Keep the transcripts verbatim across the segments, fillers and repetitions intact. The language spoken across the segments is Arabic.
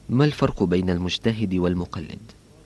ما الفرق بين المجتهد والمقلد؟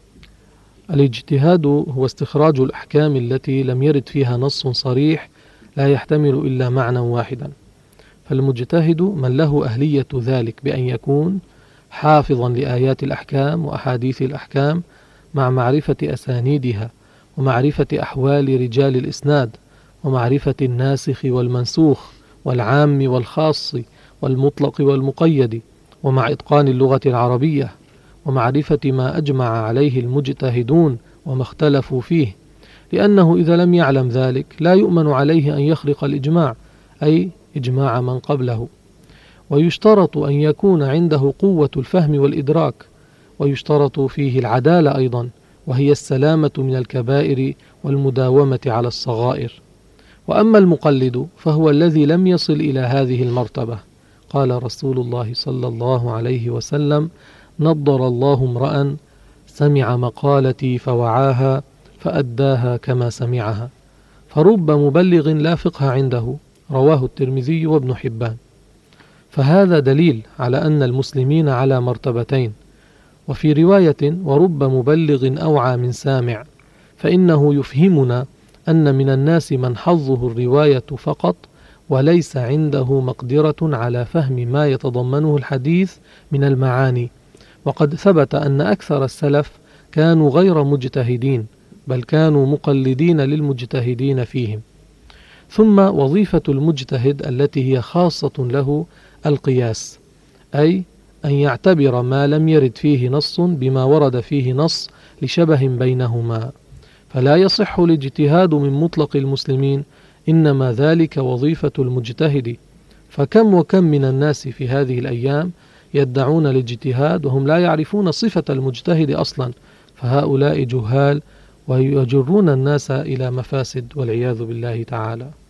الاجتهاد هو استخراج الأحكام التي لم يرد فيها نص صريح لا يحتمل إلا معنى واحدا، فالمجتهد من له أهلية ذلك بأن يكون حافظا لآيات الأحكام وأحاديث الأحكام مع معرفة أسانيدها ومعرفة أحوال رجال الإسناد ومعرفة الناسخ والمنسوخ والعام والخاص والمطلق والمقيد، ومع إتقان اللغة العربية ومعرفة ما أجمع عليه المجتهدون وما اختلفوا فيه، لأنه إذا لم يعلم ذلك لا يؤمن عليه أن يخرق الإجماع، أي إجماع من قبله. ويشترط أن يكون عنده قوة الفهم والإدراك، ويشترط فيه العدالة أيضا، وهي السلامة من الكبائر والمداومة على الصغائر. وأما المقلد فهو الذي لم يصل إلى هذه المرتبة. قال رسول الله صلى الله عليه وسلم: نضر الله امرأ سمع مقالتي فوعاها فأداها كما سمعها، فرب مبلغ لا فقه عنده. رواه الترمذي وابن حبان. فهذا دليل على أن المسلمين على مرتبتين. وفي رواية: ورب مبلغ أوعى من سامع، فإنه يفهمنا أن من الناس من حظه الرواية فقط وليس عنده مقدرة على فهم ما يتضمنه الحديث من المعاني. وقد ثبت أن أكثر السلف كانوا غير مجتهدين، بل كانوا مقلدين للمجتهدين فيهم. ثم وظيفة المجتهد التي هي خاصة له القياس، أي أن يعتبر ما لم يرد فيه نص بما ورد فيه نص لشبه بينهما، فلا يصح الاجتهاد من مطلق المسلمين، إنما ذلك وظيفة المجتهد. فكم وكم من الناس في هذه الأيام يدعون الاجتهاد وهم لا يعرفون صفة المجتهد أصلا، فهؤلاء جهال ويجرون الناس إلى مفاسد والعياذ بالله تعالى.